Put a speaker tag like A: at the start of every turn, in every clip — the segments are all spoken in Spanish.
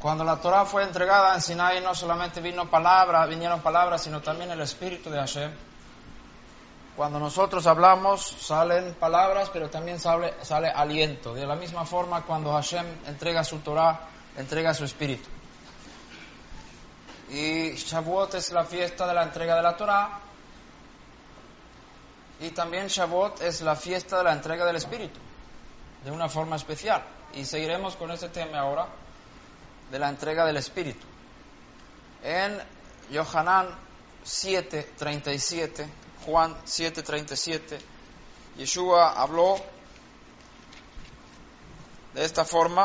A: Cuando la Torá fue entregada en Sinai, no solamente vinieron palabras, sino también el Espíritu de Hashem. Cuando nosotros hablamos, salen palabras, pero también sale aliento. De la misma forma, cuando Hashem entrega su Torá, entrega su Espíritu. Y Shavuot es la fiesta de la entrega de la Torá. Y también Shavuot es la fiesta de la entrega del Espíritu, de una forma especial. Y seguiremos con este tema ahora, de la entrega del Espíritu. En Yohanan 7:37, Juan 7:37, Yeshua habló de esta forma: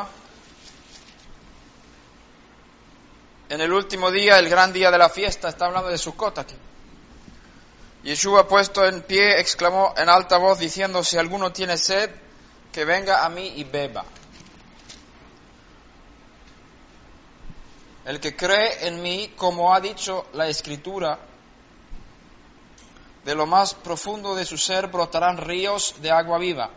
A: en el último día, el gran día de la fiesta, está hablando de Sukkot aquí. Yeshua, puesto en pie, exclamó en alta voz diciendo: si alguno tiene sed, que venga a mí y beba. El que cree en mí, como ha dicho la Escritura, de lo más profundo de su ser brotarán ríos de agua viva.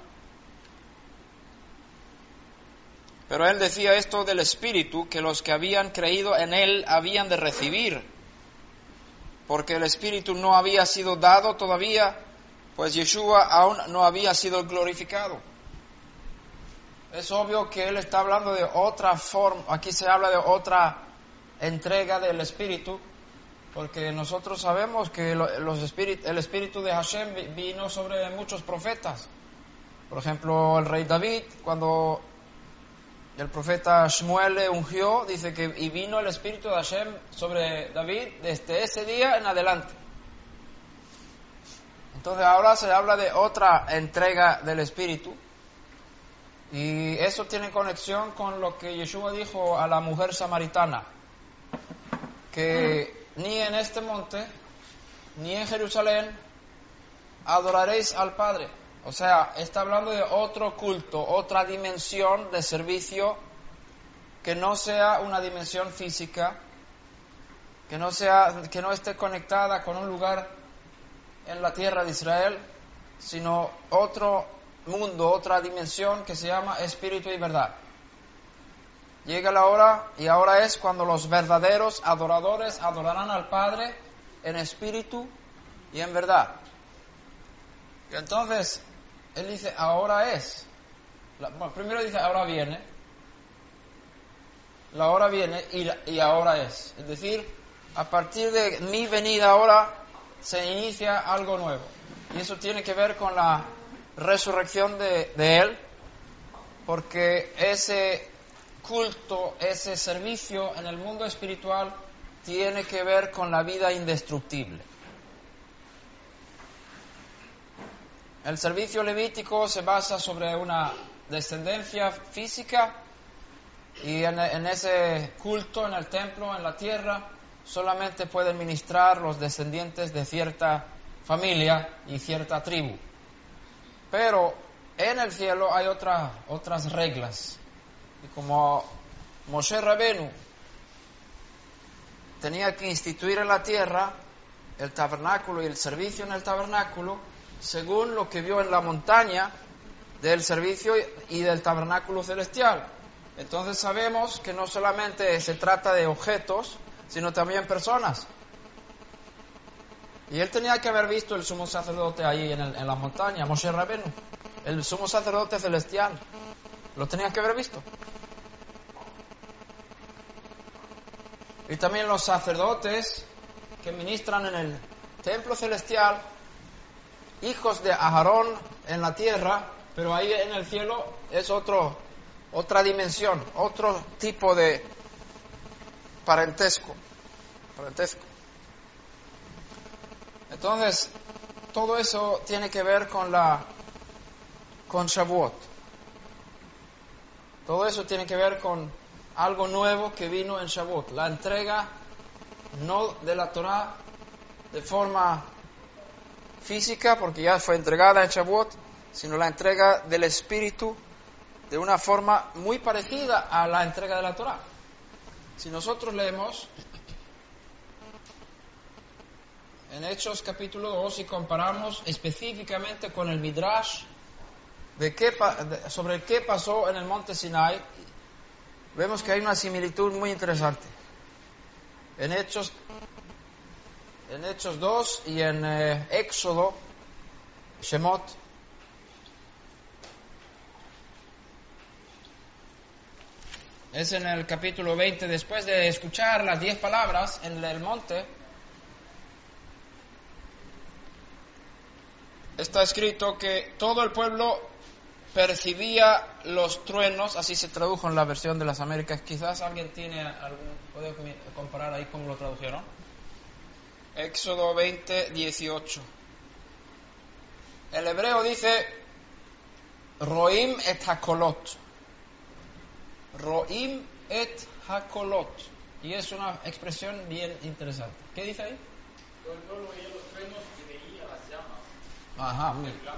A: Pero él decía esto del Espíritu, que los que habían creído en él habían de recibir, porque el Espíritu no había sido dado todavía, pues Yeshua aún no había sido glorificado. Es obvio que él está hablando de otra forma, aquí se habla de otra entrega del Espíritu, porque nosotros sabemos que el Espíritu de Hashem vino sobre muchos profetas. Por ejemplo, el rey David, cuando el profeta Shmuel le ungió, dice que y vino el Espíritu de Hashem sobre David desde ese día en adelante. Entonces ahora se habla de otra entrega del Espíritu, y eso tiene conexión con lo que Yeshua dijo a la mujer samaritana, que ni en este monte, ni en Jerusalén adoraréis al Padre. O sea, está hablando de otro culto, otra dimensión de servicio que no sea una dimensión física, que no esté conectada con un lugar en la tierra de Israel, sino otro mundo, otra dimensión que se llama espíritu y verdad. Llega la hora, y ahora es cuando los verdaderos adoradores adorarán al Padre en espíritu y en verdad. Y entonces, él dice, ahora es. Primero dice, ahora viene. La hora viene y ahora es. Es decir, a partir de mi venida ahora se inicia algo nuevo. Y eso tiene que ver con la resurrección de Él, porque ese culto, ese servicio en el mundo espiritual tiene que ver con la vida indestructible. El servicio levítico se basa sobre una descendencia física, y en ese culto, en el templo, en la tierra, solamente pueden ministrar los descendientes de cierta familia y cierta tribu. Pero en el cielo hay otras reglas. Y como Moshe Rabenu tenía que instituir en la tierra el tabernáculo y el servicio en el tabernáculo, según lo que vio en la montaña del servicio y del tabernáculo celestial. Entonces sabemos que no solamente se trata de objetos, sino también personas. Y él tenía que haber visto el sumo sacerdote ahí en la montaña, Moshe Rabenu, el sumo sacerdote celestial. Lo tenía que haber visto. Y también los sacerdotes que ministran en el templo celestial, hijos de Aarón en la tierra, pero ahí en el cielo es otra dimensión, otro tipo de parentesco. Entonces, todo eso tiene que ver con Shavuot. Todo eso tiene que ver con algo nuevo que vino en Shavuot, la entrega no de la Torá de forma física, porque ya fue entregada en Shavuot, sino la entrega del Espíritu de una forma muy parecida a la entrega de la Torá. Si nosotros leemos en Hechos capítulo 2 y comparamos específicamente con el Midrash sobre qué pasó en el monte Sinai, vemos que hay una similitud muy interesante. En Hechos 2 y en Éxodo, Shemot, es en el capítulo 20, después de escuchar las 10 palabras en el monte, está escrito que todo el pueblo percibía los truenos, así se tradujo en la versión de las Américas. Quizás alguien puede comparar ahí cómo lo tradujeron. Éxodo 20, 18. El hebreo dice Roim et hakolot. Roim et hakolot. Y es una expresión bien interesante. ¿Qué dice ahí?
B: Todo el pueblo veía los truenos y veía las llamas.
A: Ajá, muy bien.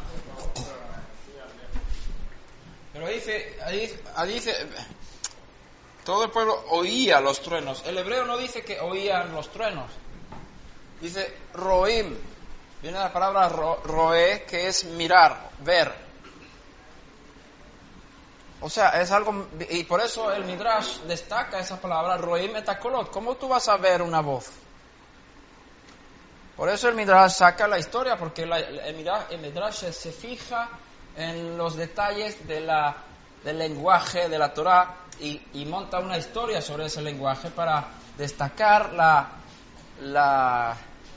A: Pero dice, todo el pueblo oía los truenos. El hebreo no dice que oían los truenos. Dice roim. Viene la palabra roé, que es mirar, ver. O sea, es algo, y por eso el Midrash destaca esa palabra roim et hakolot. ¿Cómo tú vas a ver una voz? Por eso el Midrash saca la historia, porque el Midrash se fija en los detalles del lenguaje de la Torá y monta una historia sobre ese lenguaje para destacar la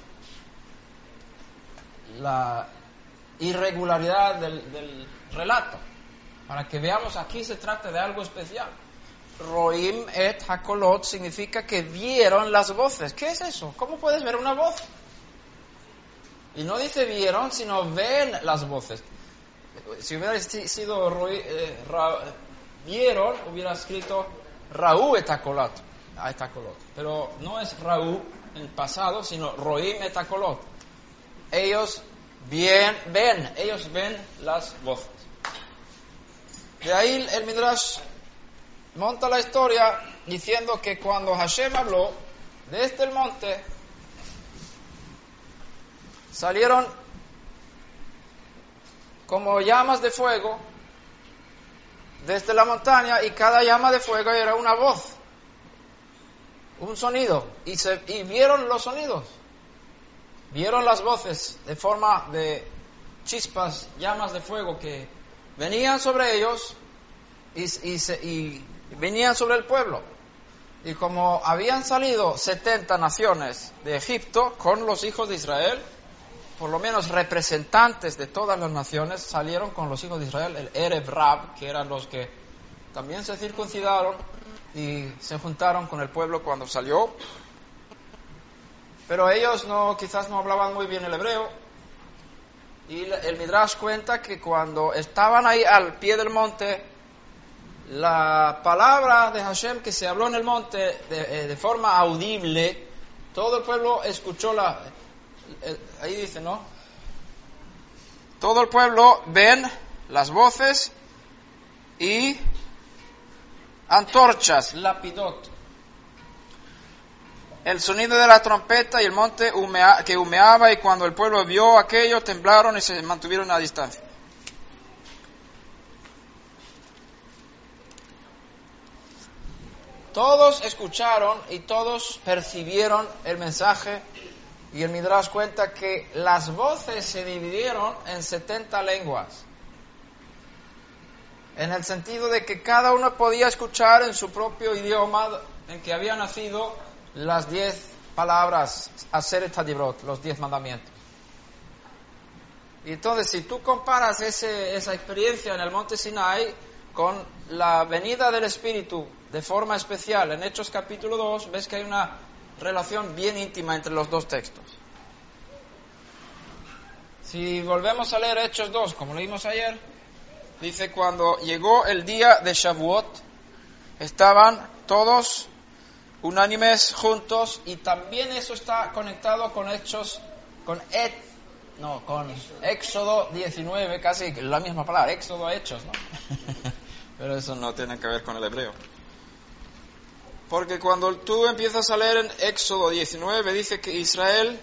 A: irregularidad del relato, para que veamos aquí se trata de algo especial. Roim et hakolot significa que vieron las voces. ¿Qué es eso? ¿Cómo puedes ver una voz? Y no dice vieron, sino ven las voces. Si hubiera sido vieron, hubiera escrito Raú et hakolot. Pero no es Raú en pasado, sino Roim et hakolot. Ellos ven las voces. De ahí el Midrash monta la historia diciendo que cuando Hashem habló desde el monte, salieron como llamas de fuego desde la montaña, y cada llama de fuego era una voz, un sonido, y vieron los sonidos, vieron las voces de forma de chispas, llamas de fuego que venían sobre ellos y venían sobre el pueblo. Y como habían salido 70 naciones de Egipto con los hijos de Israel, por lo menos representantes de todas las naciones salieron con los hijos de Israel, el Erev Rab, que eran los que también se circuncidaron y se juntaron con el pueblo cuando salió. Pero ellos quizás no hablaban muy bien el hebreo, y el Midrash cuenta que cuando estaban ahí al pie del monte, la palabra de Hashem que se habló en el monte de forma audible, todo el pueblo escuchó ahí dice, ¿no? Todo el pueblo ven las voces y antorchas, lapidot, el sonido de la trompeta y el monte que humeaba, y cuando el pueblo vio aquello, temblaron y se mantuvieron a distancia. Todos escucharon y todos percibieron el mensaje, y el Midrash cuenta que las voces se dividieron en 70 lenguas, en el sentido de que cada uno podía escuchar en su propio idioma en que había nacido las 10 palabras, Aseret Hadibrot, los 10 mandamientos. Y entonces, si tú comparas esa experiencia en el monte Sinai con la venida del Espíritu de forma especial en Hechos capítulo 2, ves que hay una relación bien íntima entre los dos textos. Si volvemos a leer Hechos 2, como leímos ayer, dice: cuando llegó el día de Shavuot, estaban todos unánimes juntos, y también eso está conectado con con Éxodo 19, casi la misma palabra, Éxodo, Hechos, ¿no? Pero eso no tiene que ver con el hebreo. Porque cuando tú empiezas a leer en Éxodo 19, dice que Israel,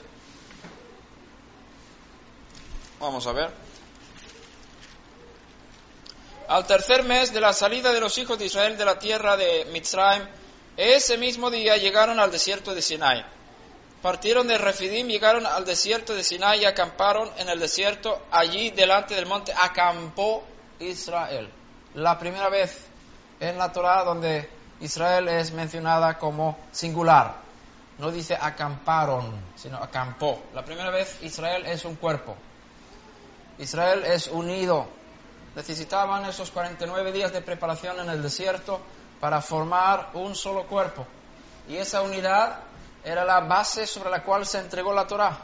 A: vamos a ver, al tercer mes de la salida de los hijos de Israel de la tierra de Mitzrayim, ese mismo día llegaron al desierto de Sinai. Partieron de Refidim, llegaron al desierto de Sinai y acamparon en el desierto. Allí delante del monte acampó Israel. La primera vez en la Torá donde Israel es mencionada como singular. No dice acamparon, sino acampó. La primera vez Israel es un cuerpo. Israel es unido. Necesitaban esos 49 días de preparación en el desierto para formar un solo cuerpo. Y esa unidad era la base sobre la cual se entregó la Torá.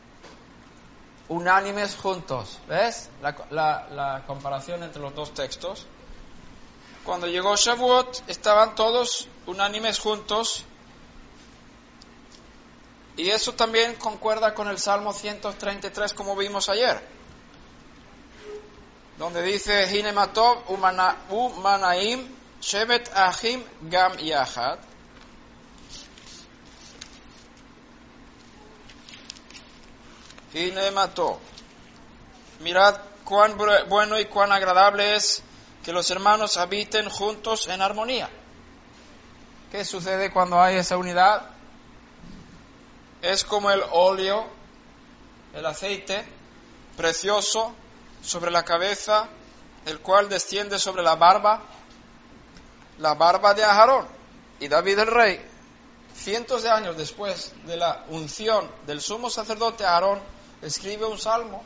A: Unánimes juntos. ¿Ves? La comparación entre los dos textos. Cuando llegó Shavuot, estaban todos unánimes juntos. Y eso también concuerda con el Salmo 133, como vimos ayer, donde dice: Hine matov umanaim shevet achim gam yachad. Hine matov. Mirad cuán bueno y cuán agradable es que los hermanos habiten juntos en armonía. ¿Qué sucede cuando hay esa unidad? Es como el óleo, el aceite precioso sobre la cabeza, el cual desciende sobre la barba de Aarón. Y David el rey, cientos de años después de la unción del sumo sacerdote Aarón, escribe un salmo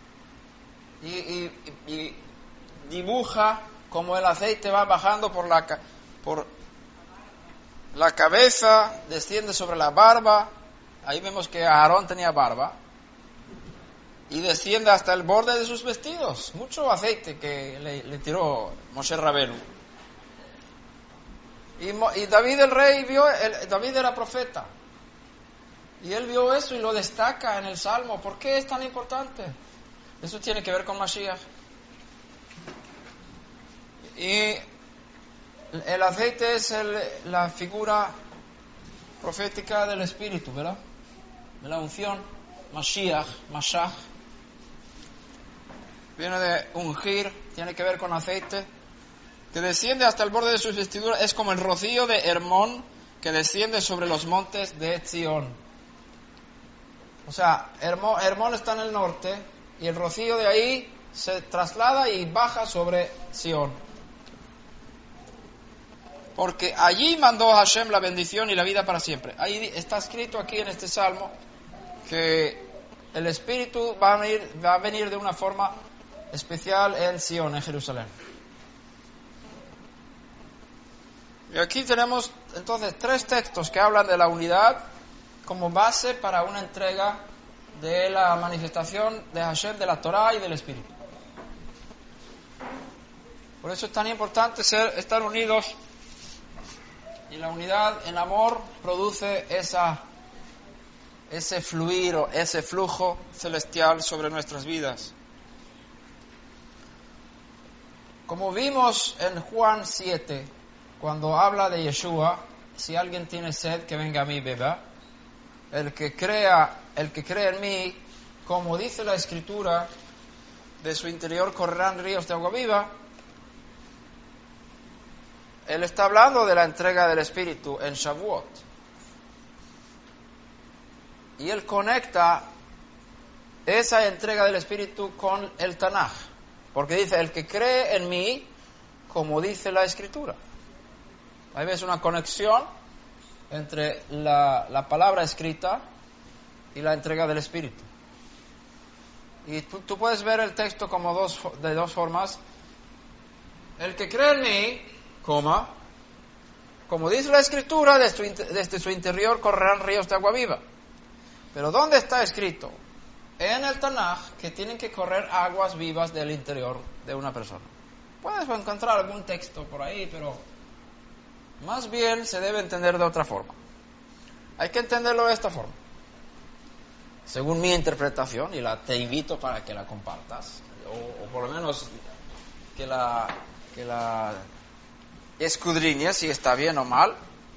A: y dibuja como el aceite va bajando por la cabeza, desciende sobre la barba. Ahí vemos que Aarón tenía barba. Y desciende hasta el borde de sus vestidos. Mucho aceite que le tiró Moshe Rabenu. Y David el rey David era profeta. Y él vio eso y lo destaca en el Salmo. ¿Por qué es tan importante? Eso tiene que ver con Mashiach. Y el aceite es la figura profética del Espíritu, ¿verdad? De la unción. Mashiach, Mashach. Viene de ungir, tiene que ver con aceite. Que desciende hasta el borde de sus vestiduras. Es como el rocío de Hermón que desciende sobre los montes de Zion. O sea, Hermón está en el norte y el rocío de ahí se traslada y baja sobre Sion. Porque allí mandó Hashem la bendición y la vida para siempre. Ahí está escrito aquí en este salmo que el Espíritu va a venir de una forma especial en Sion, en Jerusalén. Y aquí tenemos entonces 3 textos que hablan de la unidad como base para una entrega de la manifestación de Hashem, de la Torá y del Espíritu. Por eso es tan importante estar unidos, y la unidad en amor produce ese fluir o ese flujo celestial sobre nuestras vidas. Como vimos en Juan 7, cuando habla de Yeshua, si alguien tiene sed, que venga a mí y beba. El que cree en mí, como dice la Escritura, de su interior correrán ríos de agua viva. Él está hablando de la entrega del Espíritu en Shavuot. Y él conecta esa entrega del Espíritu con el Tanaj. Porque dice, el que cree en mí, como dice la Escritura. Ahí ves una conexión entre la palabra escrita y la entrega del Espíritu. Y tú puedes ver el texto como de dos formas. El que cree en mí, como dice la Escritura, desde su interior correrán ríos de agua viva. Pero ¿dónde está escrito? En el Tanaj, que tienen que correr aguas vivas del interior de una persona. Puedes encontrar algún texto por ahí, pero más bien se debe entender de otra forma. Hay que entenderlo de esta forma. Según mi interpretación, y te invito para que la compartas, o por lo menos que la escudriñes si está bien o mal.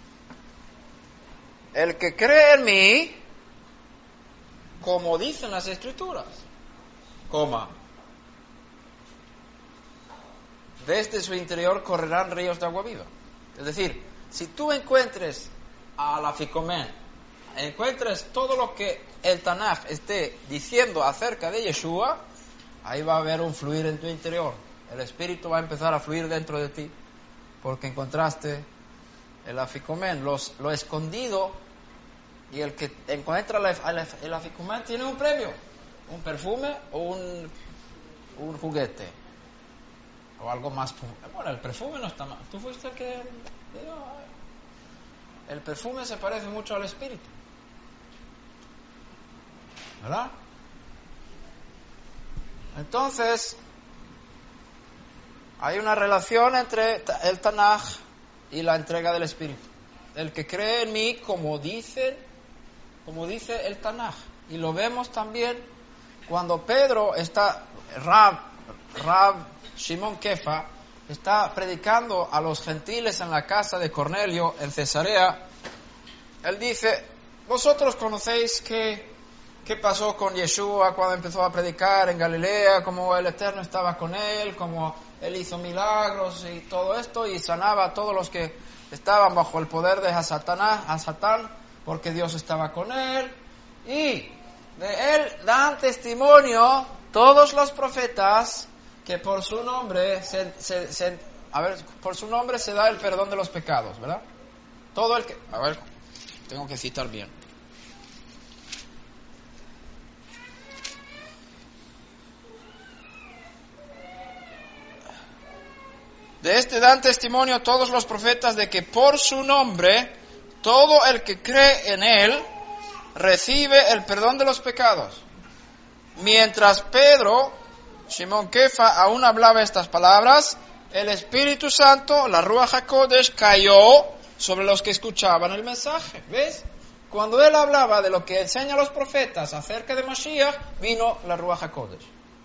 A: El que cree en mí, como dicen las Escrituras, desde su interior correrán ríos de agua viva. Es decir, si tú encuentres al Aficomen, encuentres todo lo que el Tanaj esté diciendo acerca de Yeshua, ahí va a haber un fluir en tu interior. El Espíritu va a empezar a fluir dentro de ti, porque encontraste el Aficomen, lo escondido, y el que encuentra el Aficomen tiene un premio, un perfume o un juguete, o algo más. Bueno, el perfume no está mal. Tú fuiste el que... El perfume se parece mucho al Espíritu, ¿verdad? Entonces, hay una relación entre el Tanaj y la entrega del Espíritu. El que cree en mí, como dice el Tanaj. Y lo vemos también cuando Pedro está, Rab Shimon Kefa, está predicando a los gentiles en la casa de Cornelio en Cesarea. Él dice: vosotros conocéis qué pasó con Yeshua cuando empezó a predicar en Galilea, cómo el Eterno estaba con él, cómo él hizo milagros y todo esto, y sanaba a todos los que estaban bajo el poder de Satán, porque Dios estaba con él. Y de él dan testimonio todos los profetas que por su nombre por su nombre se da el perdón de los pecados, ¿verdad? Todo el que... A ver, tengo que citar bien. De este dan testimonio todos los profetas de que por su nombre todo el que cree en él recibe el perdón de los pecados. Mientras Pedro, Shimon Kefa, aún hablaba estas palabras, el Espíritu Santo, la Ruach HaKodesh, cayó sobre los que escuchaban el mensaje. ¿Ves? Cuando él hablaba de lo que enseñan los profetas acerca de Mashiach, vino la Ruach HaKodesh.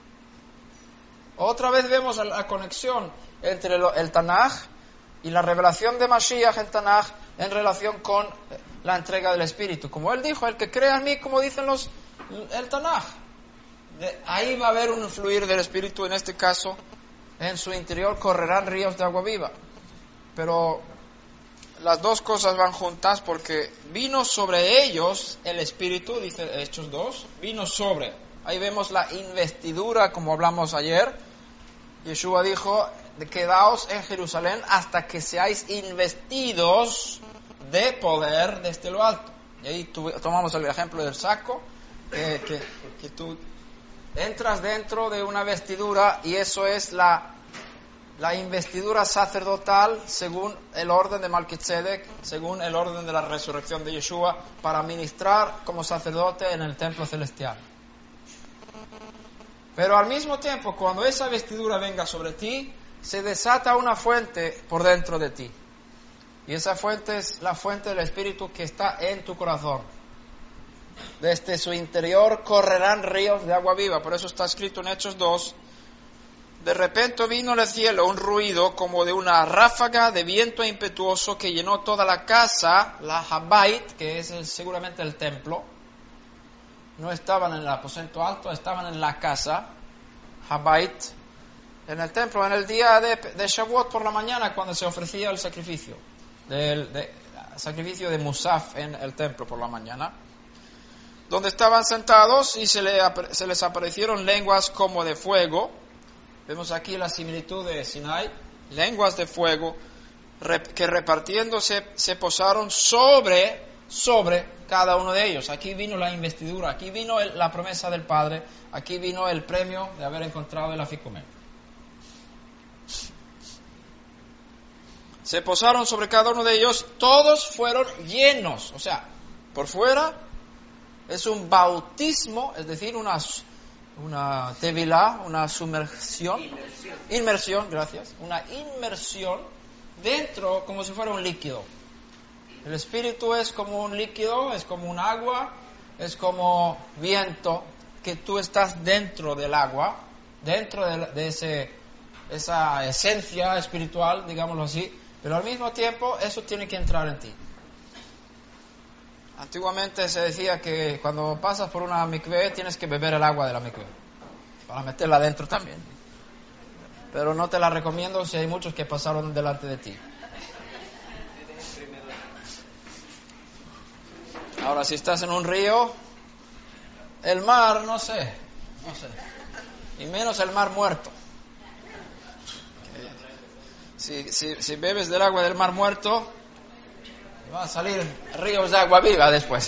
A: Otra vez vemos la conexión entre el Tanaj y la revelación de Mashiach en Tanaj en relación con la entrega del Espíritu. Como él dijo, el que crea en mí, como dicen el Tanaj. Ahí va a haber un fluir del Espíritu, en este caso, en su interior correrán ríos de agua viva. Pero las dos cosas van juntas, porque vino sobre ellos el Espíritu, dice Hechos 2, vino sobre. Ahí vemos la investidura, como hablamos ayer. Yeshua dijo: quedaos en Jerusalén hasta que seáis investidos de poder desde lo alto. Y ahí tomamos el ejemplo del saco, que tú entras dentro de una vestidura, y eso es la investidura sacerdotal según el orden de Melquisedec, según el orden de la resurrección de Yeshua, para ministrar como sacerdote en el templo celestial. Pero al mismo tiempo, cuando esa vestidura venga sobre ti, se desata una fuente por dentro de ti. Y esa fuente es la fuente del Espíritu que está en tu corazón. Desde su interior correrán ríos de agua viva. Por eso está escrito en Hechos 2. De repente vino del cielo un ruido como de una ráfaga de viento impetuoso que llenó toda la casa, la Habait, que es seguramente el templo. No estaban en el aposento alto, estaban en la casa, Habait, en el templo, en el día de Shavuot por la mañana, cuando se ofrecía el sacrificio, sacrificio de Musaf en el templo por la mañana, donde estaban sentados y se les aparecieron lenguas como de fuego. Vemos aquí la similitud de Sinai, lenguas de fuego que repartiéndose se posaron sobre cada uno de ellos. Aquí vino la investidura, aquí vino la promesa del Padre, aquí vino el premio de haber encontrado el Aficomen. Se posaron sobre cada uno de ellos, todos fueron llenos. O sea, por fuera es un bautismo, es decir, una tevilá, una inmersión, gracias, una inmersión dentro, como si fuera un líquido. El Espíritu es como un líquido, es como un agua, es como viento, que tú estás dentro del agua, dentro de esa esencia espiritual, digámoslo así, pero al mismo tiempo eso tiene que entrar en ti. Antiguamente se decía que cuando pasas por una mikvé tienes que beber el agua de la mikvé, para meterla adentro también. pero no te la recomiendo si hay muchos que pasaron delante de ti. Ahora, si estás en un río, el mar, no sé, y menos el mar muerto. Si bebes del agua del mar muerto, va a salir ríos de agua viva después.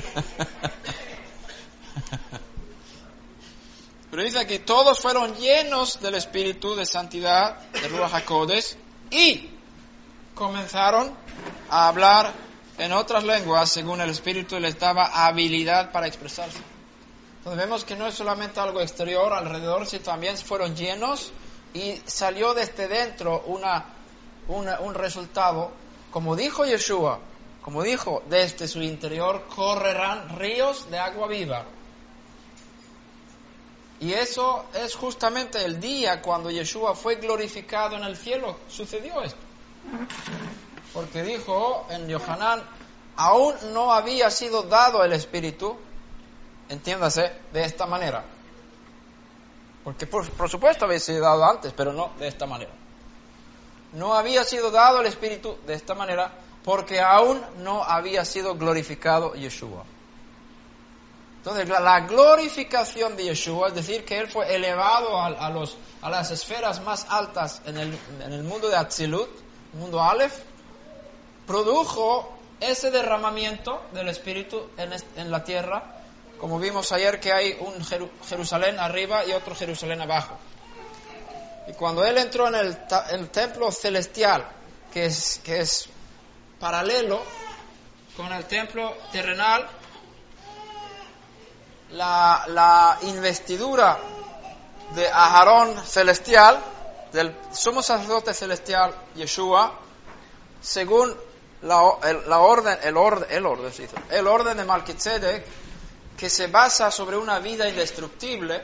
A: Pero dice aquí, todos fueron llenos del Espíritu de Santidad, de Ruach HaKodesh, y comenzaron a hablar en otras lenguas según el Espíritu les daba habilidad para expresarse. Entonces vemos que no es solamente algo exterior alrededor, sino también fueron llenos y salió desde dentro un resultado, como dijo Yeshua, como dijo, desde su interior correrán ríos de agua viva. Y eso es justamente el día cuando Yeshua fue glorificado en el cielo, sucedió esto. Porque dijo en Yohanan, aún no había sido dado el Espíritu, entiéndase, de esta manera. Porque por supuesto había sido dado antes, pero no de esta manera. No había sido dado el Espíritu de esta manera porque aún no había sido glorificado Yeshua. Entonces, la glorificación de Yeshua, es decir, que Él fue elevado a las esferas más altas en el mundo de Atzilut, el mundo Aleph, produjo ese derramamiento del Espíritu en la tierra, como vimos ayer que hay un Jerusalén arriba y otro Jerusalén abajo. Y cuando Él entró en el templo celestial, que es paralelo con el templo terrenal, la investidura de Aarón celestial, del sumo sacerdote celestial Yeshua, según el orden de Melquisedec, que se basa sobre una vida indestructible.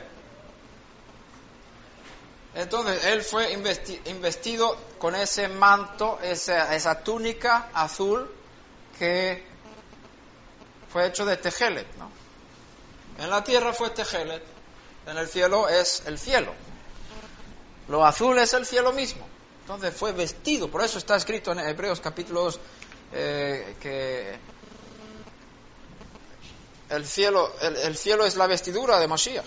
A: Entonces él fue investido con ese manto, esa túnica azul que fue hecho de tejelet, ¿no? En la tierra fue tejelet, en el cielo es el cielo. Lo azul es el cielo mismo. Entonces fue vestido, por eso está escrito en Hebreos capítulo 2 que el cielo es la vestidura de Mashiach.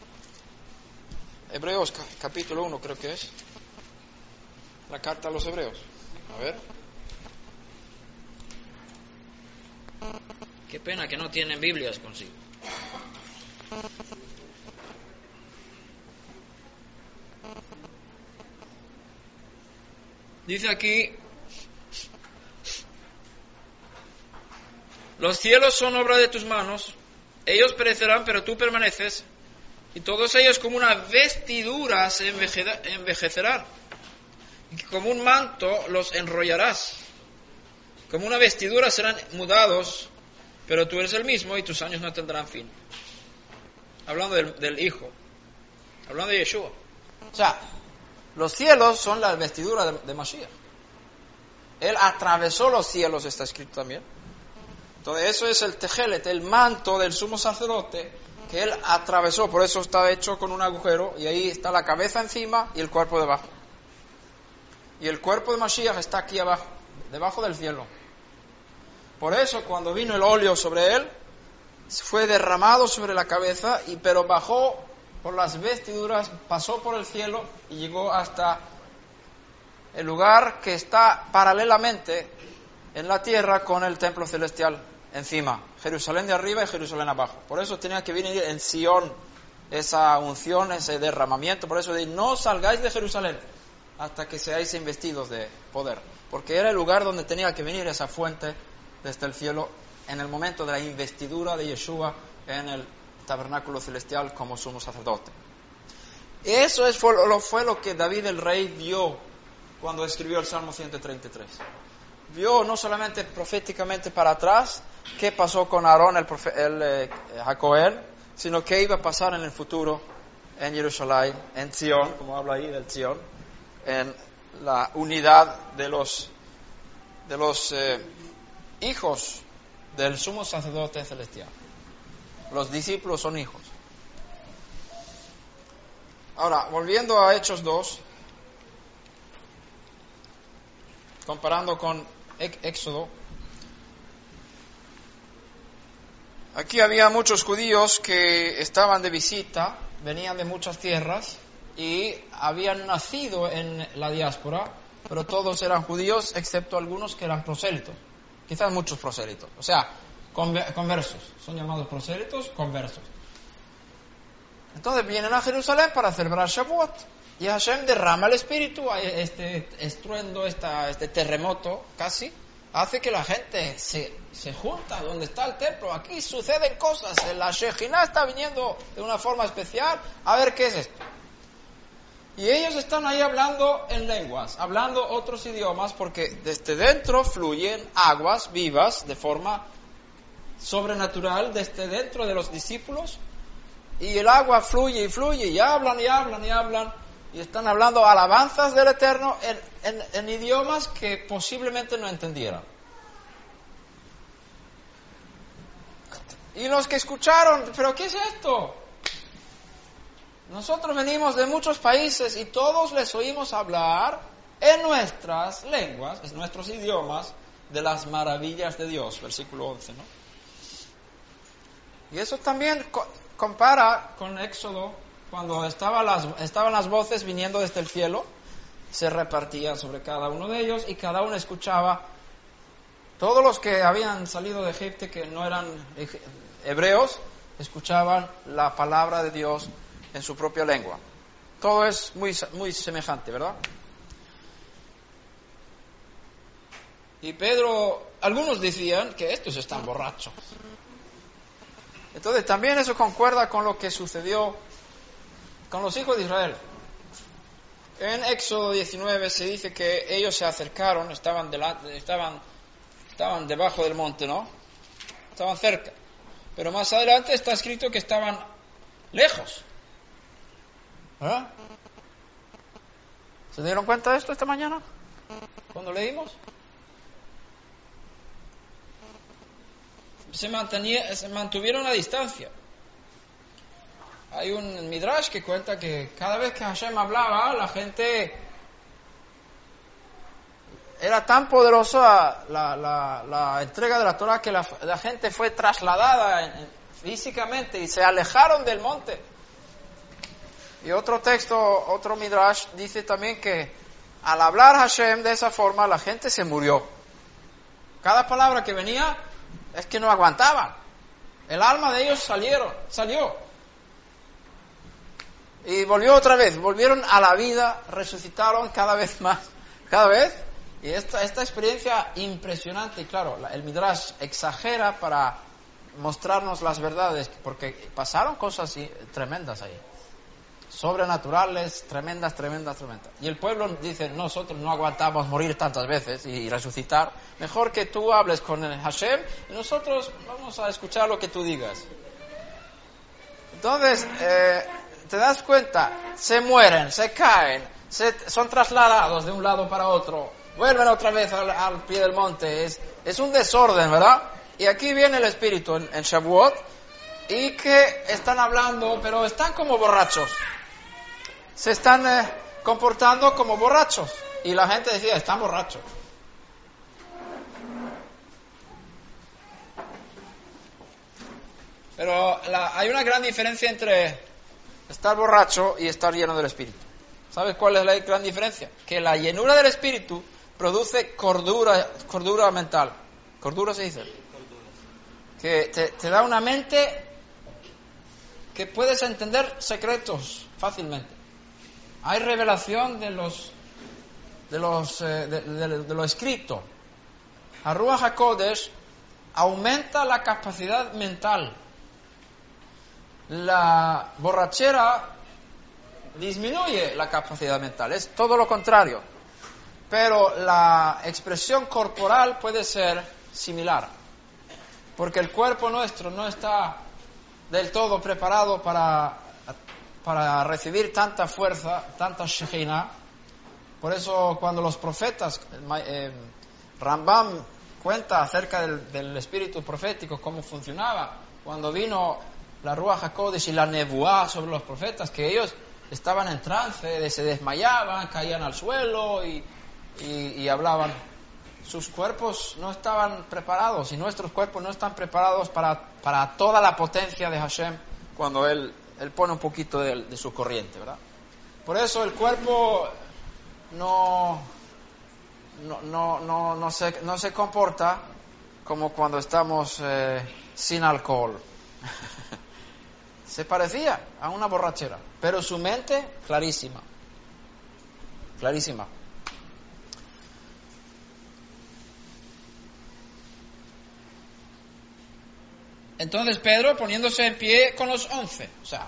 A: Hebreos capítulo 1 creo que es la carta a los Hebreos. A ver. Qué pena que no tienen Biblias consigo. Dice aquí: los cielos son obra de tus manos, ellos perecerán, pero tú permaneces, y todos ellos como una vestidura se envejecerán, y como un manto los enrollarás, como una vestidura serán mudados, pero tú eres el mismo y tus años no tendrán fin. Hablando del Hijo, hablando de Yeshua. O sea, los cielos son la vestidura de Mashiach. Él atravesó los cielos, está escrito también. Entonces eso es el tejelet, el manto del sumo sacerdote que él atravesó. Por eso está hecho con un agujero y ahí está la cabeza encima y el cuerpo debajo. Y el cuerpo de Mashiach está aquí abajo, debajo del cielo. Por eso cuando vino el óleo sobre él, fue derramado sobre la cabeza, pero bajó por las vestiduras, pasó por el cielo y llegó hasta el lugar que está paralelamente en la tierra con el templo celestial encima, Jerusalén de arriba y Jerusalén abajo. Por eso tenía que venir en Sion esa unción, ese derramamiento. Por eso no salgáis de Jerusalén hasta que seáis investidos de poder, porque era el lugar donde tenía que venir esa fuente desde el cielo en el momento de la investidura de Yeshua en el tabernáculo celestial como sumo sacerdote. Eso fue lo que David el rey vio cuando escribió el Salmo 133. Vio no solamente proféticamente para atrás qué pasó con Aarón el Jacoel, sino qué iba a pasar en el futuro en Jerusalén, en Sion, como habla ahí del Sion, en la unidad de los hijos del sumo sacerdote celestial. Los discípulos son hijos. Ahora, volviendo a Hechos 2, comparando con Éxodo. Aquí había muchos judíos que estaban de visita, venían de muchas tierras y habían nacido en la diáspora, pero todos eran judíos excepto algunos que eran prosélitos, quizás muchos prosélitos, o sea, conversos, son llamados prosélitos conversos. Entonces vienen a Jerusalén para celebrar Shavuot y Hashem derrama el espíritu, este estruendo, este terremoto casi, hace que la gente se junta donde está el templo. Aquí suceden cosas, la Shejina está viniendo de una forma especial, a ver qué es esto. Y ellos están ahí hablando en lenguas, hablando otros idiomas, porque desde dentro fluyen aguas vivas de forma sobrenatural desde dentro de los discípulos, y el agua fluye y fluye, y hablan y hablan y hablan, y están hablando alabanzas del Eterno en idiomas que posiblemente no entendieran. Y los que escucharon, ¿pero qué es esto? Nosotros venimos de muchos países y todos les oímos hablar en nuestras lenguas, en nuestros idiomas, de las maravillas de Dios, versículo 11, ¿no? Y eso también compara con Éxodo, cuando estaban las voces viniendo desde el cielo, se repartían sobre cada uno de ellos y cada uno escuchaba. Todos los que habían salido de Egipto, que no eran hebreos, escuchaban la palabra de Dios en su propia lengua. Todo es muy, muy semejante, ¿verdad? Y Pedro, algunos decían que estos están borrachos. Entonces también eso concuerda con lo que sucedió con los hijos de Israel. En Éxodo 19 se dice que ellos se acercaron, estaban debajo del monte, ¿no? Estaban cerca. Pero más adelante está escrito que estaban lejos. ¿Verdad? ¿Se dieron cuenta de esto esta mañana? Cuando leímos. Se mantuvieron a distancia. Hay un Midrash que cuenta que cada vez que Hashem hablaba, la gente... Era tan poderosa la entrega de la Torah que la gente fue trasladada físicamente y se alejaron del monte. Y otro texto, otro Midrash, dice también que al hablar Hashem de esa forma, la gente se murió. Cada palabra que venía es que no aguantaban. El alma de ellos salió. Y volvió otra vez, volvieron a la vida, resucitaron cada vez más, cada vez. Y esta experiencia impresionante, y claro, el Midrash exagera para mostrarnos las verdades, porque pasaron cosas tremendas ahí, sobrenaturales, tremendas. Y el pueblo dice, nosotros no aguantamos morir tantas veces y resucitar, mejor que tú hables con el Hashem y nosotros vamos a escuchar lo que tú digas. Entonces, te das cuenta, se mueren, se caen, son trasladados de un lado para otro, vuelven otra vez al pie del monte, es un desorden, ¿verdad? Y aquí viene el Espíritu en Shavuot, y que están hablando, pero están como borrachos, se están comportando como borrachos, y la gente decía, están borrachos. Pero hay una gran diferencia entre estar borracho y estar lleno del Espíritu. ¿Sabes cuál es la gran diferencia? Que la llenura del Espíritu produce cordura mental. ¿Cordura se dice? Que te da una mente que puedes entender secretos fácilmente. Hay revelación de lo escrito. Ruach HaKodesh aumenta la capacidad mental. La borrachera disminuye la capacidad mental, es todo lo contrario. Pero la expresión corporal puede ser similar, porque el cuerpo nuestro no está del todo preparado para recibir tanta fuerza, tanta Shekhinah. Por eso cuando los profetas, Rambam cuenta acerca del espíritu profético, cómo funcionaba, cuando vino la Ruach HaKodesh y la Nebuá sobre los profetas, que ellos estaban en trance, se desmayaban, caían al suelo y hablaban sus cuerpos no estaban preparados y nuestros cuerpos no están preparados para toda la potencia de Hashem cuando Él pone un poquito de su corriente, ¿verdad? Por eso el cuerpo no se comporta como cuando estamos sin alcohol. Se parecía a una borrachera, pero su mente clarísima. Entonces Pedro poniéndose en pie con los 11, o sea,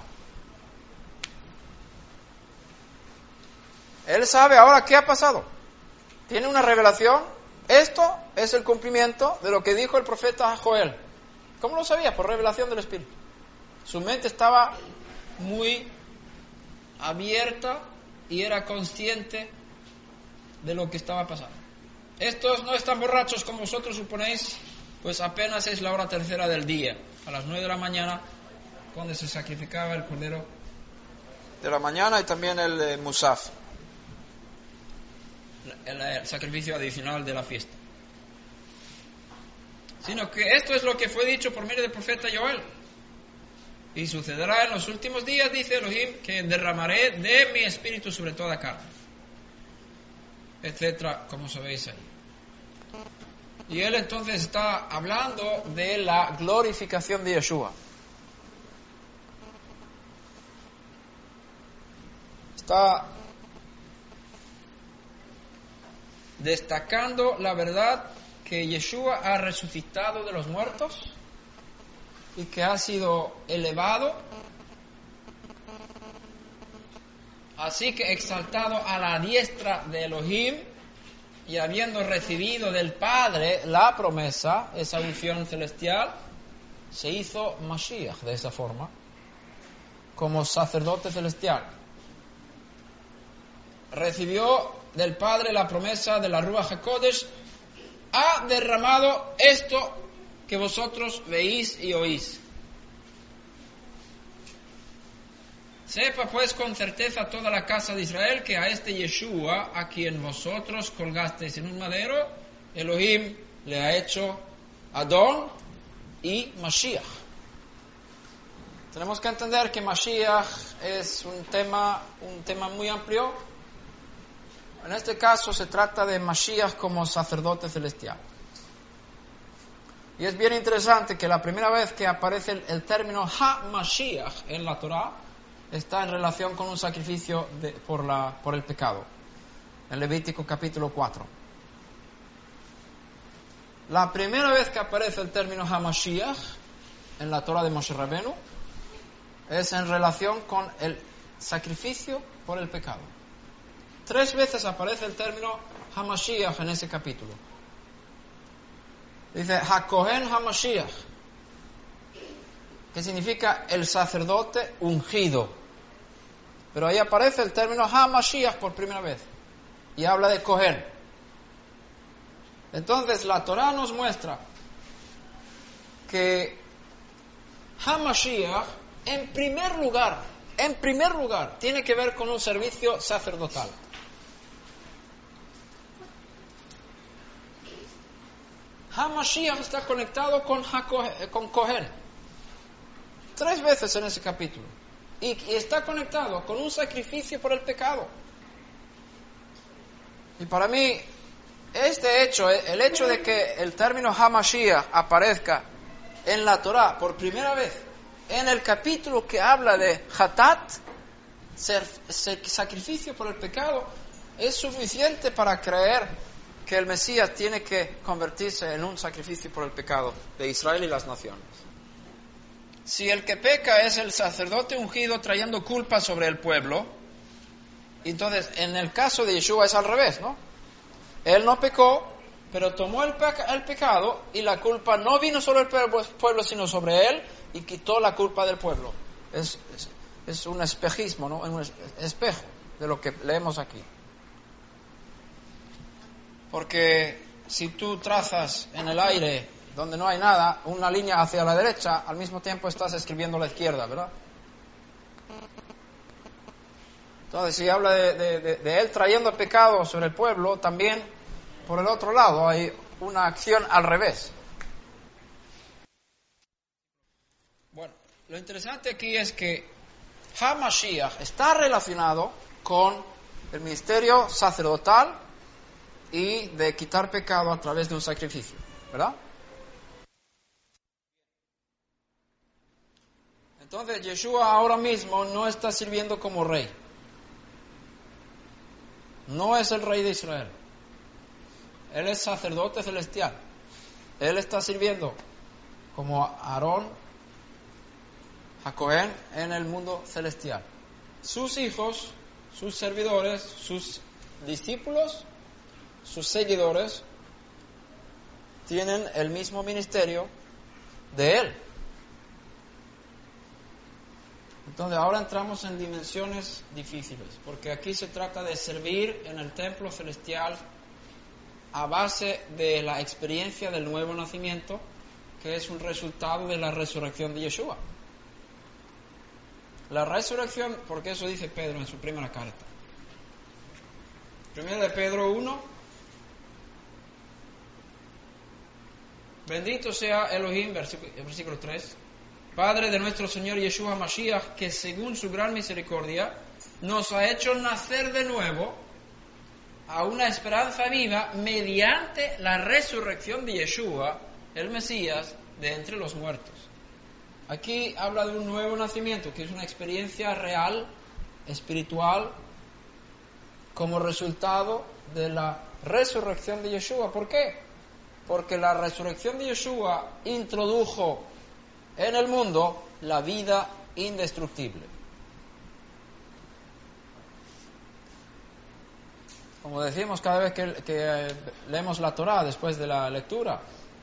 A: él sabe ahora qué ha pasado. Tiene una revelación. Esto es el cumplimiento de lo que dijo el profeta Joel. ¿Cómo lo sabía? Por revelación del Espíritu. Su mente estaba muy abierta y era consciente de lo que estaba pasando. Estos no están borrachos como vosotros suponéis, pues apenas es la hora tercera del día, a las 9 de la mañana, cuando se sacrificaba el cordero de la mañana y también el musaf, el sacrificio adicional de la fiesta. Sino que esto es lo que fue dicho por medio del profeta Joel. Y sucederá en los últimos días, dice Elohim, que derramaré de mi espíritu sobre toda carne, etcétera, como sabéis ahí. Y él entonces está hablando de la glorificación de Yeshua. Está destacando la verdad que Yeshua ha resucitado de los muertos y que ha sido elevado, así que exaltado a la diestra de Elohim, y habiendo recibido del Padre la promesa, esa unción celestial, se hizo Mashiach de esa forma, como sacerdote celestial. Recibió del Padre la promesa de la Ruach HaKodesh, ha derramado esto que vosotros veis y oís. Sepa pues con certeza toda la casa de Israel que a este Yeshua, a quien vosotros colgasteis en un madero, Elohim le ha hecho Adón y Mashiach. Tenemos que entender que Mashiach es un tema muy amplio. En este caso se trata de Mashiach como sacerdote celestial. Y es bien interesante que la primera vez que aparece el término Ha-Mashiach en la Torah está en relación con un sacrificio por el pecado, en Levítico capítulo 4. La primera vez que aparece el término Ha-Mashiach en la Torah de Moshe Rabenu es en relación con el sacrificio por el pecado. 3 veces aparece el término Ha-Mashiach en ese capítulo. Dice Ha-Kohen Ha-Mashiach, que significa el sacerdote ungido. Pero ahí aparece el término Ha-Mashiach por primera vez y habla de Kohen. Entonces la Torah nos muestra que Ha-Mashiach en primer lugar tiene que ver con un servicio sacerdotal. Ha-Mashiach está conectado con Kohen 3 veces en ese capítulo, y está conectado con un sacrificio por el pecado. Y para mí este hecho, el hecho de que el término Ha-Mashiach aparezca en la Torah por primera vez en el capítulo que habla de Hatat, sacrificio por el pecado, es suficiente para creer que el Mesías tiene que convertirse en un sacrificio por el pecado de Israel y las naciones. Si el que peca es el sacerdote ungido trayendo culpa sobre el pueblo, entonces en el caso de Yeshua es al revés, ¿no? Él no pecó, pero tomó el pecado y la culpa no vino sobre el pueblo, sino sobre él, y quitó la culpa del pueblo. Es un espejismo, ¿no? Un espejo de lo que leemos aquí. Porque si tú trazas en el aire, donde no hay nada, una línea hacia la derecha, al mismo tiempo estás escribiendo a la izquierda, ¿verdad? Entonces, si habla de él trayendo pecado sobre el pueblo, también por el otro lado, hay una acción al revés. Bueno, lo interesante aquí es que HaMashiach está relacionado con el ministerio sacerdotal y de quitar pecado a través de un sacrificio, ¿verdad? Entonces, Yeshua ahora mismo no está sirviendo como rey. No es el rey de Israel. Él es sacerdote celestial. Él está sirviendo como Aarón, Jacoén, en el mundo celestial. Sus hijos, sus servidores, sus discípulos, sus seguidores, tienen el mismo ministerio de él. Entonces ahora entramos en dimensiones difíciles, porque aquí se trata de servir en el templo celestial a base de la experiencia del nuevo nacimiento, que es un resultado de la resurrección de Yeshua. La resurrección, porque eso dice Pedro en su primera carta. Primero de Pedro 1. Bendito sea Elohim, versículo 3. Padre de nuestro Señor Yeshua Mashiach, que según su gran misericordia nos ha hecho nacer de nuevo a una esperanza viva mediante la resurrección de Yeshua, el Mesías, de entre los muertos. Aquí habla de un nuevo nacimiento, que es una experiencia real, espiritual, como resultado de la resurrección de Yeshua. ¿Por qué? Porque la resurrección de Yeshua introdujo en el mundo la vida indestructible. Como decimos cada vez que leemos la Torá después de la lectura,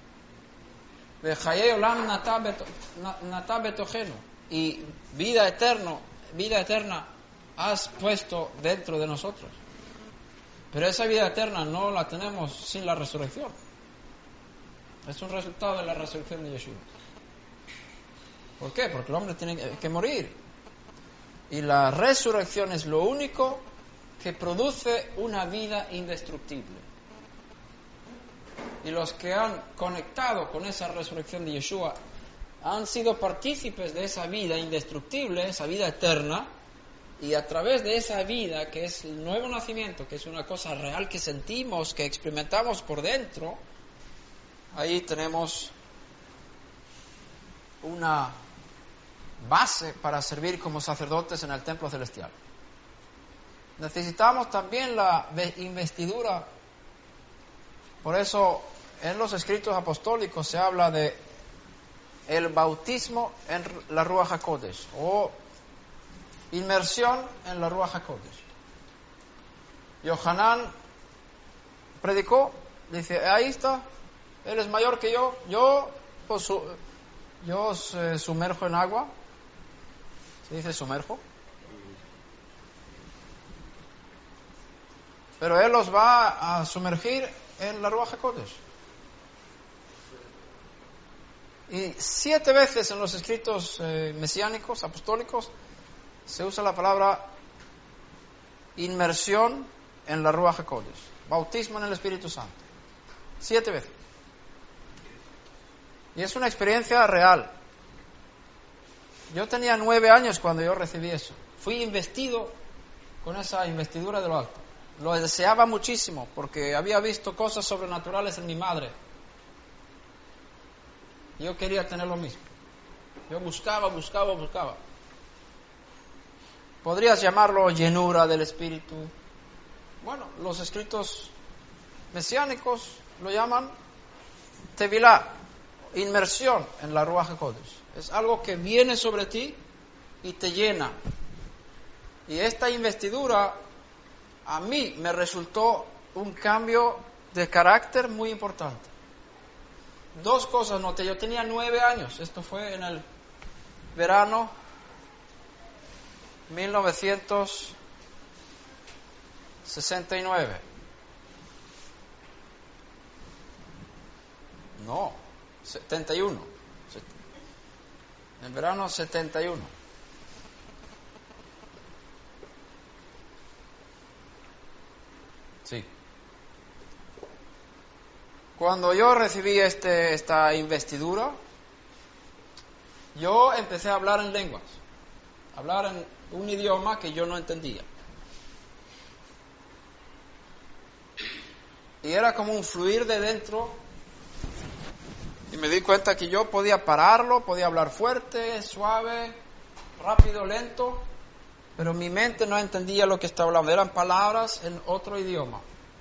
A: y vida eterna has puesto dentro de nosotros. Pero esa vida eterna no la tenemos sin la resurrección. Es un resultado de la resurrección de Yeshua. ¿Por qué? Porque el hombre tiene que morir. Y la resurrección es lo único que produce una vida indestructible. Y los que han conectado con esa resurrección de Yeshua han sido partícipes de esa vida indestructible, esa vida eterna, y a través de esa vida, que es el nuevo nacimiento, que es una cosa real que sentimos, que experimentamos por dentro, ahí tenemos una base para servir como sacerdotes en el templo celestial. Necesitamos también la investidura. Por eso en los escritos apostólicos se habla de el bautismo en la Ruach HaKodesh o inmersión en la Ruach HaKodesh. Yohanan predicó, dice, ahí está, él es mayor que yo os sumerjo en agua. ¿Se dice sumerjo? Pero él los va a sumergir en la Ruach HaKodesh. Y 7 veces en los escritos mesiánicos, apostólicos, se usa la palabra inmersión en la Ruach HaKodesh, bautismo en el Espíritu Santo. 7 veces. Y es una experiencia real. Yo tenía 9 años cuando yo recibí eso. Fui investido con esa investidura de lo alto. Lo deseaba muchísimo porque había visto cosas sobrenaturales en mi madre. Yo quería tener lo mismo. Yo buscaba. Podrías llamarlo llenura del Espíritu. Bueno, los escritos mesiánicos lo llaman tevilá, inmersión en la Ruach HaKodesh. Es algo que viene sobre ti y te llena. Y esta investidura a mí me resultó un cambio de carácter muy importante. 2 cosas noté. Yo tenía 9 años. Esto fue en el verano 1969. No, 71. En verano 71. Sí. Cuando yo recibí esta investidura, yo empecé a hablar en lenguas, hablar en un idioma que yo no entendía. Y era como un fluir de dentro, y me di cuenta que yo podía pararlo, podía hablar fuerte, suave, rápido, lento, pero mi mente no entendía lo que estaba hablando, eran palabras en otro idioma.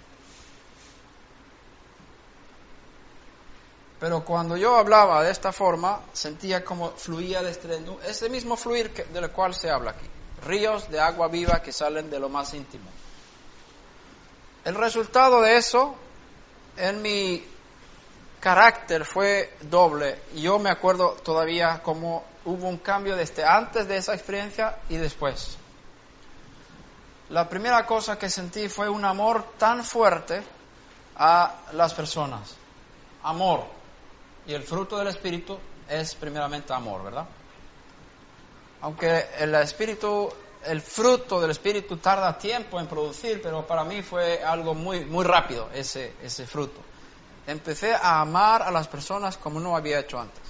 A: Pero cuando yo hablaba de esta forma, sentía como fluía de ese mismo fluir del cual se habla aquí. Ríos de agua viva que salen de lo más íntimo. El resultado de eso, en mi carácter, fue doble. Yo me acuerdo todavía cómo hubo un cambio desde antes de esa experiencia y después. La primera cosa que sentí fue un amor tan fuerte a las personas. Amor. Y el fruto del Espíritu es primeramente amor, ¿verdad? Aunque el fruto del Espíritu tarda tiempo en producir, pero para mí fue algo muy, muy rápido ese fruto. Empecé a amar a las personas como no había hecho antes.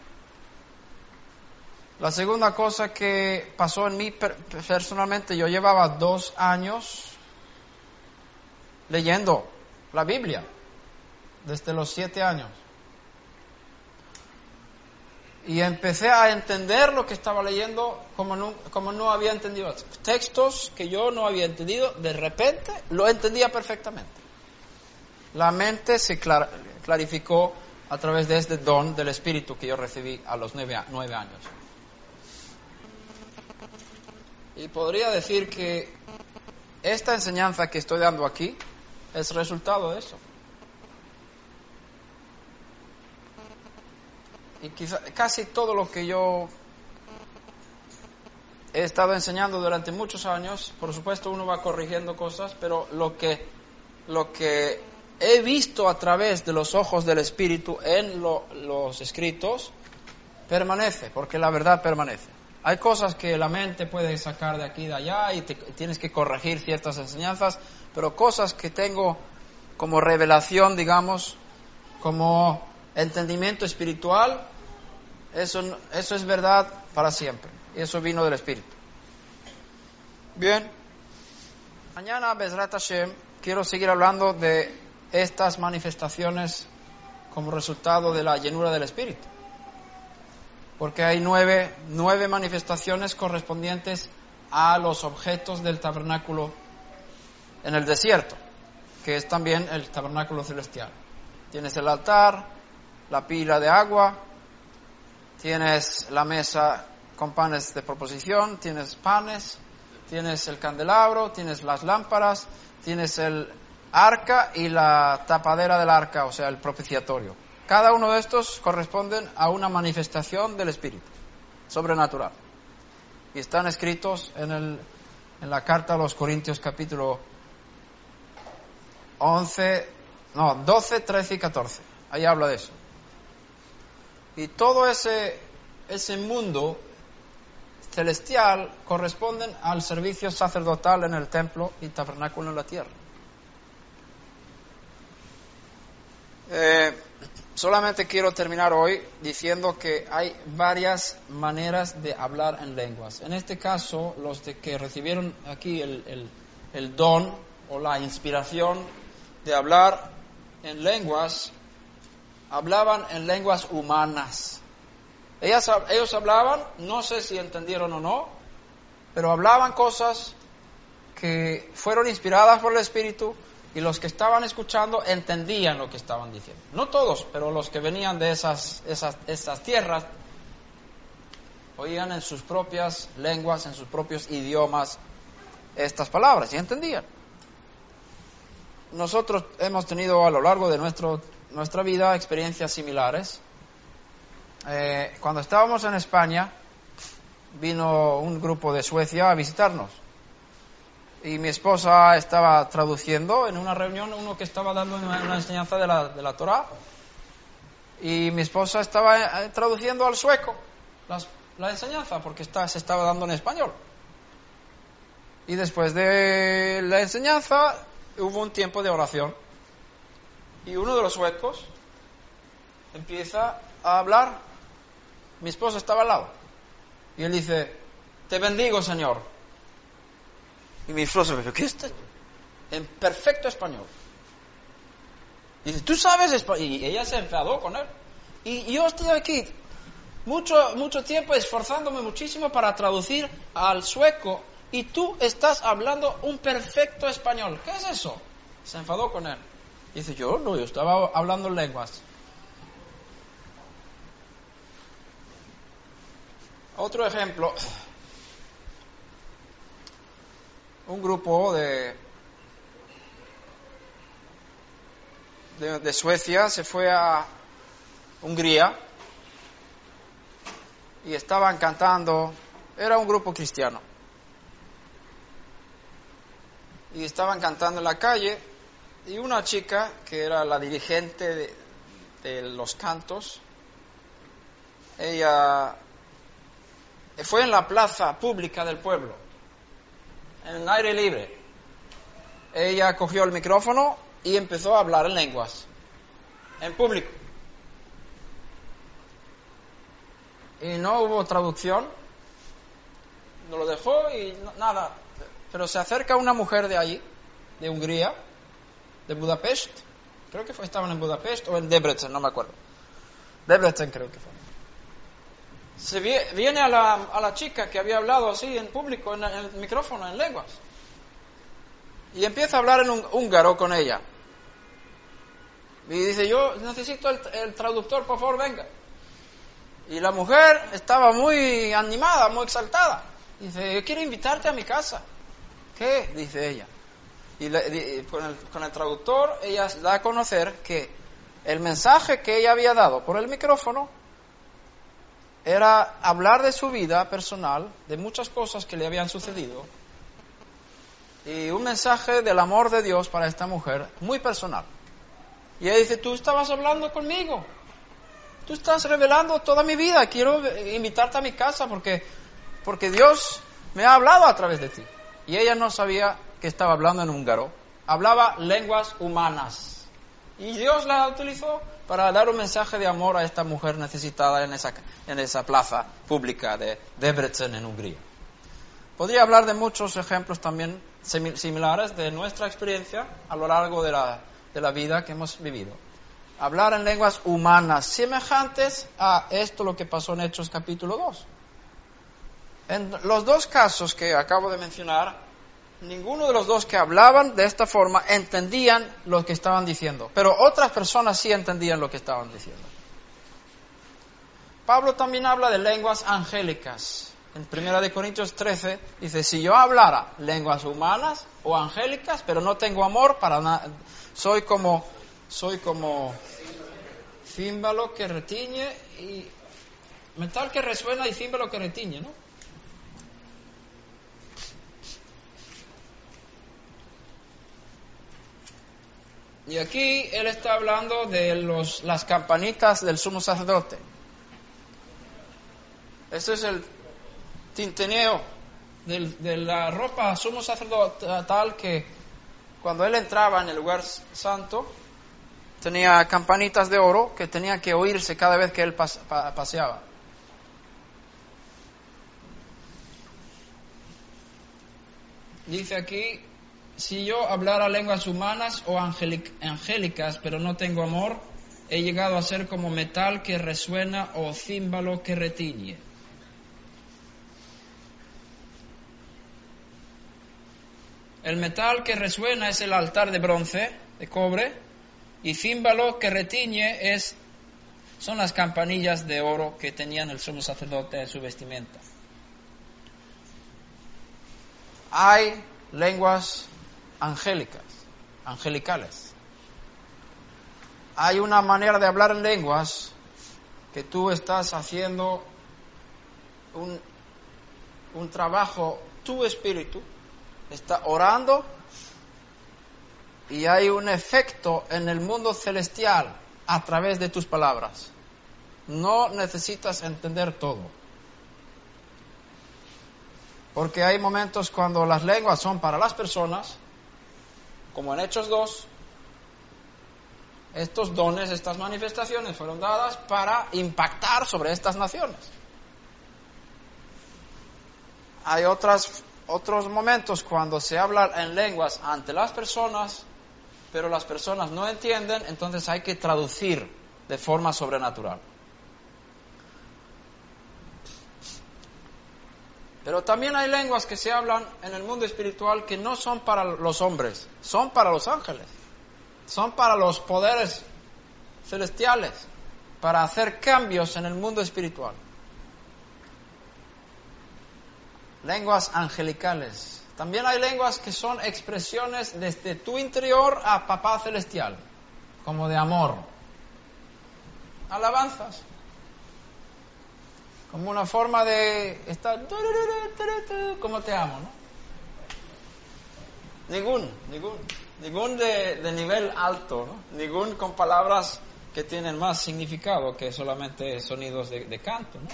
A: La segunda cosa que pasó en mí personalmente, yo llevaba 2 años leyendo la Biblia, desde los 7 años. Y empecé a entender lo que estaba leyendo como no había entendido. Textos que yo no había entendido, de repente lo entendía perfectamente. La mente se clarificó a través de este don del Espíritu que yo recibí a los 9 años. Y podría decir que esta enseñanza que estoy dando aquí es resultado de eso. Y casi todo lo que yo he estado enseñando durante muchos años, por supuesto uno va corrigiendo cosas, pero lo que he visto a través de los ojos del Espíritu en los escritos, permanece, porque la verdad permanece. Hay cosas que la mente puede sacar de aquí y de allá y tienes que corregir ciertas enseñanzas, pero cosas que tengo como revelación, digamos, como entendimiento espiritual, eso es verdad para siempre. Y eso vino del Espíritu. Bien. Mañana, Bezrat Hashem, quiero seguir hablando de estas manifestaciones como resultado de la llenura del Espíritu. Porque hay 9 manifestaciones correspondientes a los objetos del tabernáculo en el desierto, que es también el tabernáculo celestial. Tienes el altar, la pila de agua, tienes la mesa con panes de proposición, tienes panes, tienes el candelabro, tienes las lámparas, tienes el arca y la tapadera del arca, o sea, el propiciatorio. Cada uno de estos corresponden a una manifestación del Espíritu sobrenatural. Y están escritos en la carta a los Corintios capítulo 12, 13 y 14. Ahí habla de eso. Y todo ese mundo celestial corresponden al servicio sacerdotal en el templo y tabernáculo en la tierra. Solamente quiero terminar hoy diciendo que hay varias maneras de hablar en lenguas. En este caso, los que recibieron aquí el don o la inspiración de hablar en lenguas, hablaban en lenguas humanas. Ellos hablaban, no sé si entendieron o no, pero hablaban cosas que fueron inspiradas por el Espíritu y los que estaban escuchando entendían lo que estaban diciendo. No todos, pero los que venían de esas tierras oían en sus propias lenguas, en sus propios idiomas estas palabras y entendían. Nosotros hemos tenido a lo largo de nuestra vida experiencias similares. Cuando estábamos en España, vino un grupo de Suecia a visitarnos. Y mi esposa estaba traduciendo en una reunión, uno que estaba dando una enseñanza de la Torá. Y mi esposa estaba traduciendo al sueco la enseñanza, porque se estaba dando en español. Y después de la enseñanza hubo un tiempo de oración. Y uno de los suecos empieza a hablar. Mi esposa estaba al lado. Y él dice, te bendigo, Señor. Y mi esposa me dice, ¿qué es esto? En perfecto español. Y dice, ¿tú sabes español? Y ella se enfadó con él. Y yo estoy aquí mucho tiempo esforzándome muchísimo para traducir al sueco. Y tú estás hablando un perfecto español. ¿Qué es eso? Se enfadó con él. Y dice, yo estaba hablando lenguas. Otro ejemplo. Un grupo de Suecia se fue a Hungría y estaban cantando. Era un grupo cristiano. Y estaban cantando en la calle y una chica que era la dirigente de los cantos, ella fue en la plaza pública del pueblo, en el aire libre. Ella cogió el micrófono y empezó a hablar en lenguas, en público. Y no hubo traducción, no lo dejó y nada. Pero se acerca una mujer de allí, de Hungría, de Budapest, creo que estaban en Budapest o en Debrecen, no me acuerdo. Debrecen creo que fue. Viene a la chica que había hablado así en público, en el micrófono, en lenguas. Y empieza a hablar en húngaro con ella. Y dice, yo necesito el traductor, por favor, venga. Y la mujer estaba muy animada, muy exaltada. Dice, yo quiero invitarte a mi casa. ¿Qué? Dice ella. Y con el traductor, ella da a conocer que el mensaje que ella había dado por el micrófono era hablar de su vida personal, de muchas cosas que le habían sucedido, y un mensaje del amor de Dios para esta mujer, muy personal. Y ella dice, tú estabas hablando conmigo, tú estás revelando toda mi vida, quiero invitarte a mi casa porque Dios me ha hablado a través de ti. Y ella no sabía que estaba hablando en húngaro, hablaba lenguas humanas. Y Dios la utilizó para dar un mensaje de amor a esta mujer necesitada en esa plaza pública de Debrecen, en Hungría. Podría hablar de muchos ejemplos también similares de nuestra experiencia a lo largo de la vida que hemos vivido. Hablar en lenguas humanas, semejantes a esto lo que pasó en Hechos capítulo 2. En los dos casos que acabo de mencionar, ninguno de los dos que hablaban de esta forma entendían lo que estaban diciendo, pero otras personas sí entendían lo que estaban diciendo. Pablo también habla de lenguas angélicas. En 1 Corintios 13 dice, si yo hablara lenguas humanas o angélicas, pero no tengo amor para nada, soy como címbalo que retiñe y metal que resuena y címbalo que retiñe, ¿no? Y aquí él está hablando de las campanitas del sumo sacerdote. Este es el tintineo de la ropa sumo sacerdotal, que cuando él entraba en el lugar santo tenía campanitas de oro que tenían que oírse cada vez que él paseaba. Dice aquí, si yo hablara lenguas humanas o angélicas, pero no tengo amor, he llegado a ser como metal que resuena o címbalo que retiñe. El metal que resuena es el altar de bronce, de cobre, y címbalo que retiñe son las campanillas de oro que tenían el sumo sacerdote en su vestimenta. Hay lenguas angelicales. Hay una manera de hablar en lenguas que tú estás haciendo un trabajo, tu espíritu está orando y hay un efecto en el mundo celestial a través de tus palabras. No necesitas entender todo. Porque hay momentos cuando las lenguas son para las personas, como en Hechos 2, estos dones, estas manifestaciones fueron dadas para impactar sobre estas naciones. Hay otros momentos cuando se habla en lenguas ante las personas, pero las personas no entienden, entonces hay que traducir de forma sobrenatural. Pero también hay lenguas que se hablan en el mundo espiritual que no son para los hombres, son para los ángeles, son para los poderes celestiales, para hacer cambios en el mundo espiritual. Lenguas angelicales. También hay lenguas que son expresiones desde tu interior a Papá Celestial, como de amor. Alabanzas. Como una forma de estar, como te amo, ¿no? Ningún de nivel alto, ¿no? Ningún con palabras que tienen más significado que solamente sonidos de canto, ¿no?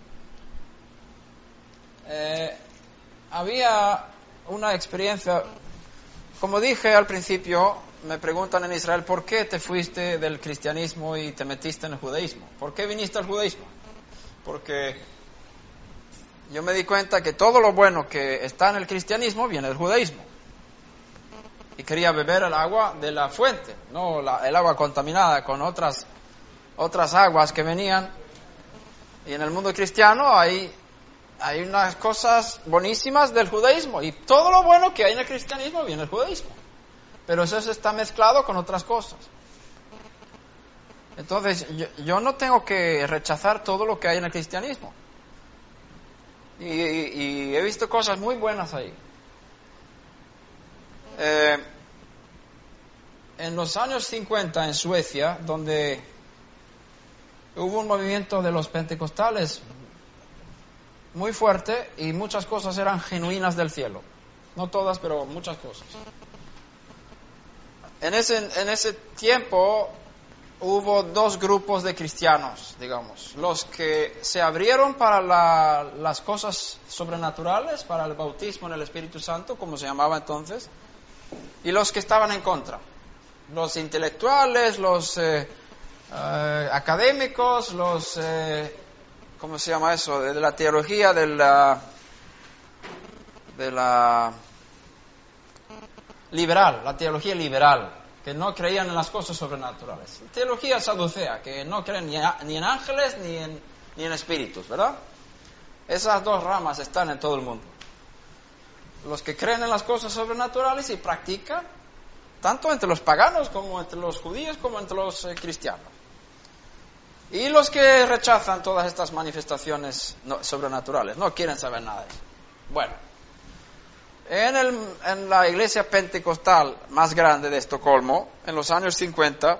A: Había una experiencia, como dije al principio, me preguntan en Israel, ¿por qué te fuiste del cristianismo y te metiste en el judaísmo? ¿Por qué viniste al judaísmo? Porque yo me di cuenta que todo lo bueno que está en el cristianismo viene del judaísmo. Y quería beber el agua de la fuente, no el agua contaminada con otras aguas que venían. Y en el mundo cristiano hay unas cosas buenísimas del judaísmo. Y todo lo bueno que hay en el cristianismo viene del judaísmo. Pero eso está mezclado con otras cosas. Entonces, yo no tengo que rechazar todo lo que hay en el cristianismo. Y he visto cosas muy buenas ahí. En los años 50 en Suecia, donde hubo un movimiento de los pentecostales muy fuerte y muchas cosas eran genuinas del cielo. No todas, pero muchas cosas. En ese tiempo hubo dos grupos de cristianos, digamos, los que se abrieron para las cosas sobrenaturales, para el bautismo en el Espíritu Santo, como se llamaba entonces, y los que estaban en contra, los intelectuales, los académicos, los, ¿cómo se llama eso?, de la teología de la liberal, la teología liberal, que no creían en las cosas sobrenaturales. Teología saducea, que no creen ni en ángeles ni en espíritus, ¿verdad? Esas dos ramas están en todo el mundo. Los que creen en las cosas sobrenaturales y practican, tanto entre los paganos como entre los judíos como entre los cristianos. Y los que rechazan todas estas manifestaciones sobrenaturales, no quieren saber nada de eso. Bueno. En la iglesia pentecostal más grande de Estocolmo, en los años 50,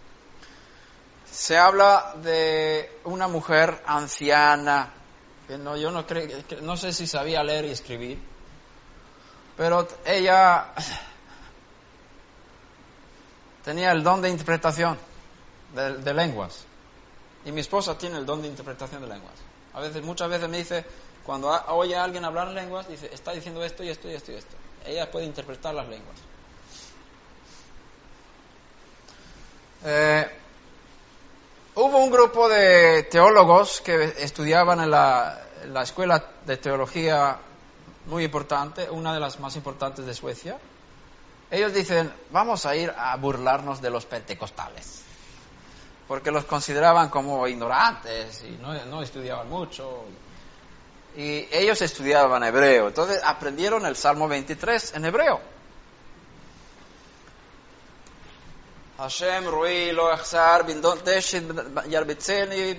A: se habla de una mujer anciana, que no sé si sabía leer y escribir, pero ella tenía el don de interpretación de lenguas, y mi esposa tiene el don de interpretación de lenguas. Muchas veces me dice, cuando oye a alguien hablar en lenguas, dice, está diciendo esto y esto y esto y esto. Ella puede interpretar las lenguas. Hubo un grupo de teólogos que estudiaban en la escuela de teología muy importante, una de las más importantes de Suecia. Ellos dicen, vamos a ir a burlarnos de los pentecostales, porque los consideraban como ignorantes y no estudiaban mucho. Y ellos estudiaban hebreo, entonces aprendieron el Salmo 23 en hebreo. Hashem Rui Lo Echzar Bindon Teshit Yarbitzeni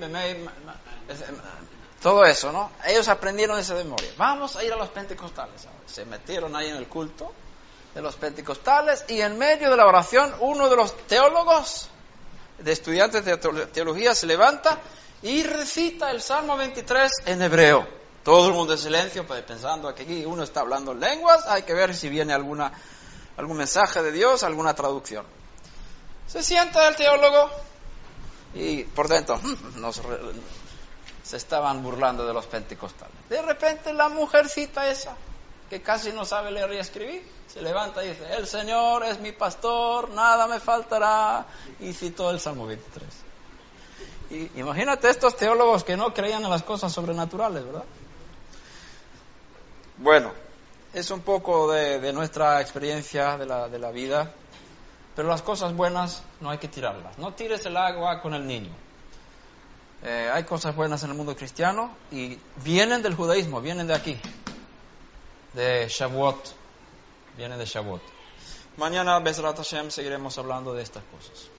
A: todo eso, ¿no? Ellos aprendieron eso de memoria. Vamos a ir a los pentecostales. Se metieron ahí en el culto de los pentecostales y en medio de la oración uno de los teólogos, de estudiantes de teología, se levanta y recita el Salmo 23 en hebreo. Todo el mundo en silencio, pensando que aquí uno está hablando en lenguas, hay que ver si viene algún mensaje de Dios, alguna traducción. Se sienta el teólogo y por dentro se estaban burlando de los pentecostales. De repente la mujercita esa, que casi no sabe leer y escribir, se levanta y dice, el Señor es mi pastor, nada me faltará, y citó el Salmo 23. Y imagínate estos teólogos que no creían en las cosas sobrenaturales, ¿verdad? Bueno, es un poco de nuestra experiencia de la vida, pero las cosas buenas no hay que tirarlas. No tires el agua con el niño. Hay cosas buenas en el mundo cristiano y vienen del judaísmo, vienen de aquí, de Shavuot, vienen de Shavuot. Mañana, Bezrat Hashem, seguiremos hablando de estas cosas.